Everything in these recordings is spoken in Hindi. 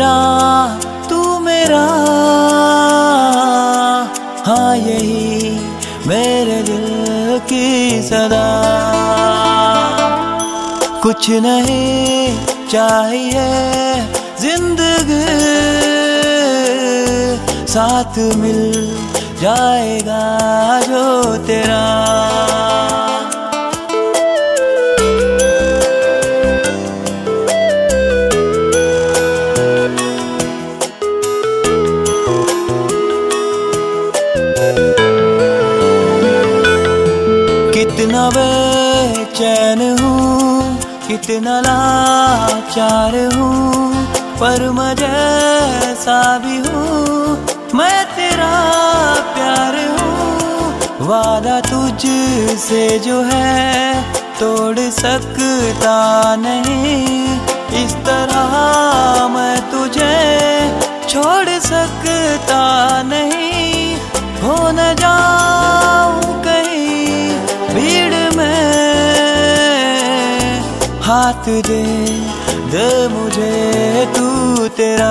मेरा तू मेरा, हाँ यही मेरे दिल की सदा। कुछ नहीं चाहिए जिंदगी, साथ मिल जाएगा जो तेरा। कितना बेचैन हूँ, कितना लाचार हूँ, पर मैं जैसा भी हूँ मैं तेरा प्यार हूँ। वादा तुझसे जो है तोड़ सकता नहीं, इस तरह मैं तुझे छोड़ सकता नहीं। हो न जाऊं कहीं भीड़ में, हाथ दे दे मुझे तू तेरा।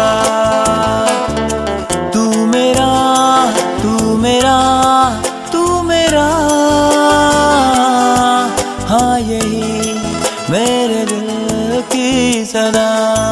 तू मेरा तू मेरा तू मेरा, हाँ यही मेरे दिल की सदा।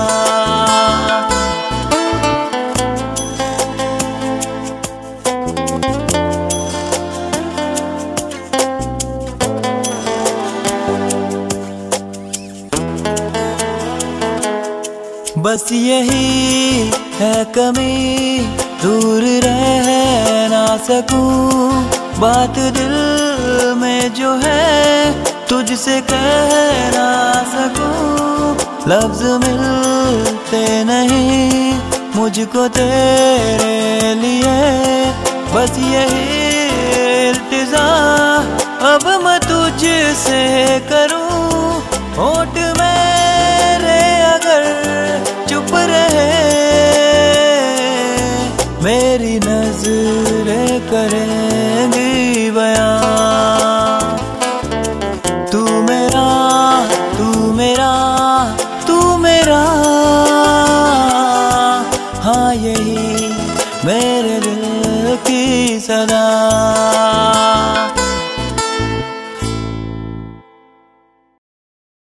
बस यही है कमी, दूर रह ना सकूं, बात दिल में जो है तुझसे कह ना सकूं। लफ्ज मिलते नहीं मुझको तेरे लिए, बस यही इल्तिजा अब मैं तुझसे करूं। होठ मेरे अगर चुप रहे, मेरी नजरें करेंगी बयां। तू मेरा तू मेरा तू मेरा, हाँ यही मेरे दिल की सदा।